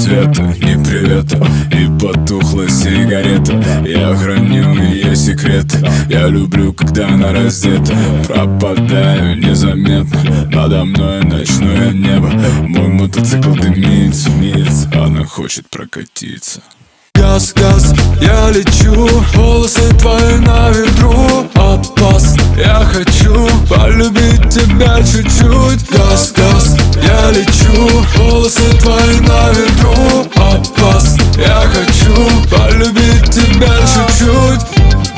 ответа, ни привета. И потухла сигарета. Я храню ее секреты. Я люблю, когда она раздета. Пропадаю незаметно. Надо мной ночное небо. Мой мотоцикл дымится, она хочет прокатиться. Газ, газ, я лечу, волосы твои на ветру. Опасно, я хочу полюбить тебя чуть-чуть. Газ, газ, я лечу, волосы твои на ветру. Опасно, я хочу полюбить тебя чуть-чуть.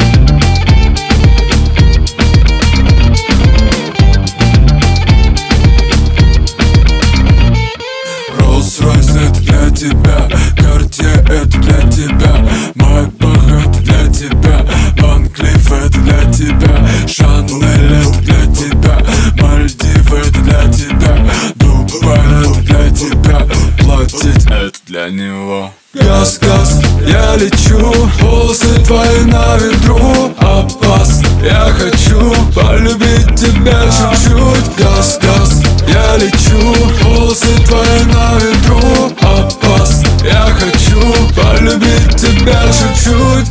Rolls-Royce это для тебя, Cartier это для тебя, Майбах это для тебя, Ван Клифф это для тебя, Шанель это для тебя, Мальдивы это для тебя, Дубай это для тебя, платить это для него. Газ, газ, я лечу, волосы твои на ветру. Опасно, я хочу полюбить тебя чуть-чуть. Газ, газ, я лечу, волосы твои на ветру. Опасно, я хочу полюбить тебя чуть-чуть.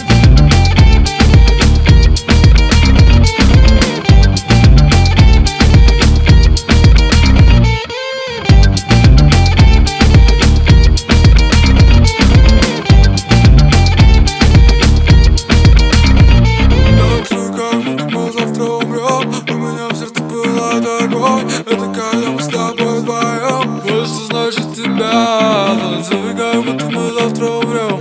Это когда мы с тобой вдвоем. Вот что значит тебя. Танцуй, как будто мы завтра умрем.